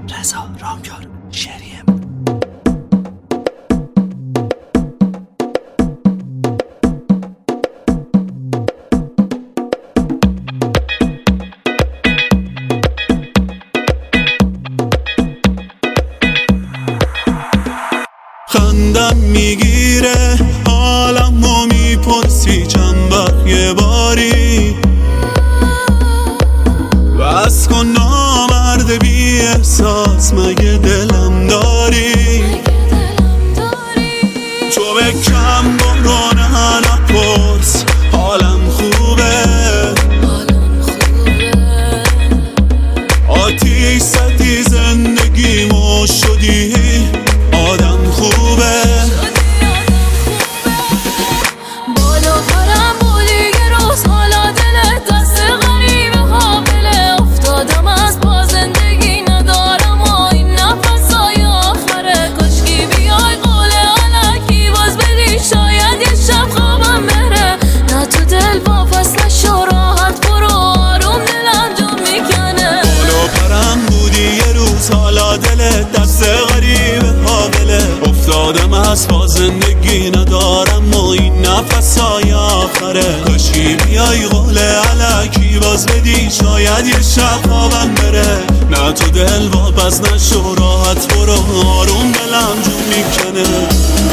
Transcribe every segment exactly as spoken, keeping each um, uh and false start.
رضا رامجان شریم. خندم میگیره حالمو میپرسی چند وقت یه باری، بس کن نامرد بی احساس مگه دلم داری؟ تو به کم برو نه نپرس حالم خوبه، آتیش زدی زندگیمو شدی آدم خوبه. بالا پرم بودی یه روز حالا دلت دست غریبه حامله، افتادم از پا زندگی ندارم و این نفسای آخره، کشکی بیای قول علکی باز بدی شاید یه شب خوابم بره، نه تو دل واپس نشو راحت برو آروم دلم جون میکنه. بالا پرم بودی یه روز حالا دلت دست غریبه حامله، افتادم از پا زندگی ندارم و این نفسای آخره، کاشکی بیای قول علکی باز بدی شاید یه شب خوابم بره، نه تو دل واپس نشو راحت برو آروم دلم جون میکنه.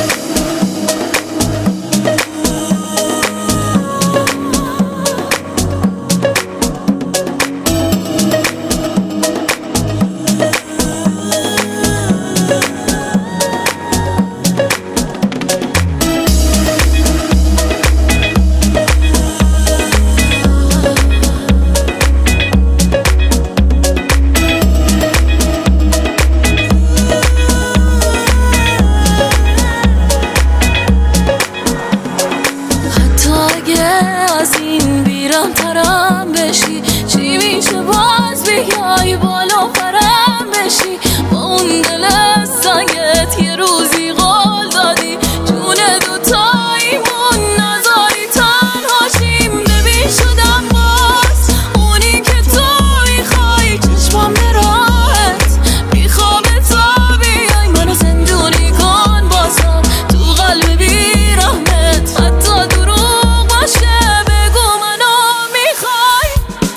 از این بیرم ترم بشی چی میشه باز بیای بالا پرم بشی، با اون دل سنگت یه روزی قول دادی جون دوتاییمون نذاری تنهاشیم، ببین شدم باز اونی که تو میخوای، چشمام براحت میخوام تا بیای منو زندونی کن بازم تو قلب بیرحمت، حتی دروغ باشه بگو منو میخوای.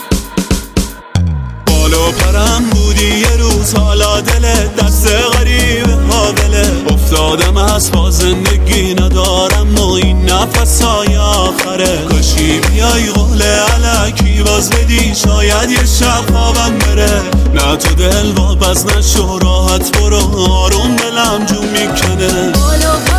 بالا پرم بودی یه روز حالا دلت دست غریبه حامله، افتادم از پا زندگی ندارم و این نفسای آخره، کاشکی بیای قول علکی باز بدی شاید یه شب خوابم بره، نه تو دل واپس نشو راحت برو آروم دلم جون میکنه.